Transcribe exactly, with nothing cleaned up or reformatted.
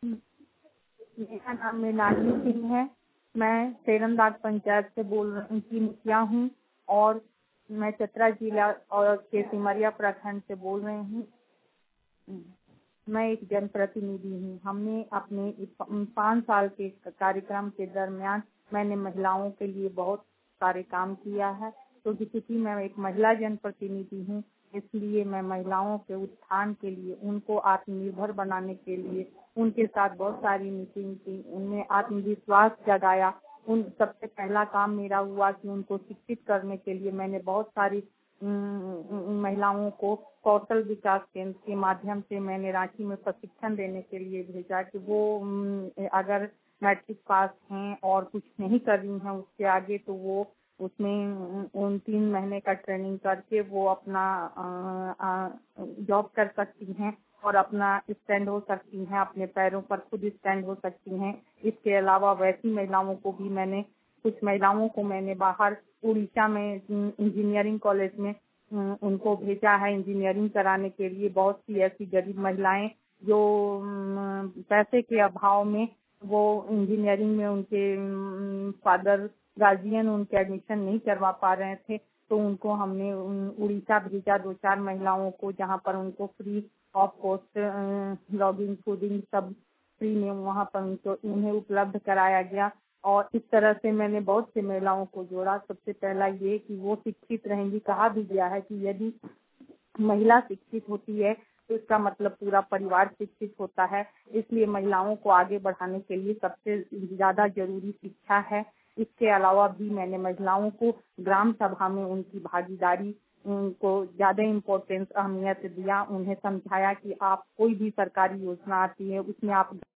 मेरा नाम मृणालिनी सिंह है। मैं सेरनदाग पंचायत से बोल रही की मुखिया हूँ और मैं चतरा जिला और के सिमरिया प्रखंड से बोल रही हूँ। मैं एक जनप्रतिनिधि हूँ। हमने अपने पाँच साल के कार्यक्रम के दरमियान मैंने महिलाओं के लिए बहुत सारे काम किया है। तो क्योंकि मैं एक महिला जनप्रतिनिधि हूँ, इसलिए मैं महिलाओं के उत्थान के लिए, उनको आत्मनिर्भर बनाने के लिए उनके साथ बहुत सारी मीटिंग की, उनमें आत्मविश्वास जगाया। उन सबसे पहला काम मेरा हुआ कि उनको शिक्षित करने के लिए मैंने बहुत सारी महिलाओं को कौशल विकास केंद्र के माध्यम से मैंने रांची में प्रशिक्षण देने के लिए भेजा कि वो अगर मैट्रिक पास हैं और कुछ नहीं कर रही हैं उसके आगे, तो वो उसमें उन तीन महीने का ट्रेनिंग करके वो अपना जॉब कर सकती हैं और अपना स्टैंड हो सकती हैं, अपने पैरों पर खुद स्टैंड हो सकती हैं। इसके अलावा वैसी महिलाओं को भी मैंने कुछ महिलाओं को मैंने बाहर उड़ीसा में इंजीनियरिंग कॉलेज में उनको भेजा है इंजीनियरिंग कराने के लिए। बहुत सी ऐसी गरीब महिलाएं जो पैसे के अभाव में वो इंजीनियरिंग में उनके फादर गार्जियन उनके एडमिशन नहीं करवा पा रहे थे, तो उनको हमने उड़ीसा भेजा दो चार महिलाओं को, जहां पर उनको free of cost lodging fooding सब फ्री में वहां पर उनको उन्हें उपलब्ध कराया गया। और इस तरह से मैंने बहुत से महिलाओं को जोड़ा। सबसे पहला ये कि वो शिक्षित रहेंगी। कहा भी गया है कि यदि महिला शिक्षित होती है तो इसका मतलब पूरा परिवार शिक्षित होता है। इसलिए महिलाओं को आगे बढ़ाने के लिए सबसे ज्यादा जरूरी शिक्षा है। इसके अलावा भी मैंने महिलाओं को ग्राम सभा में उनकी भागीदारी को ज्यादा इम्पोर्टेंस अहमियत दिया। उन्हें समझाया कि आप कोई भी सरकारी योजना आती है उसमें आप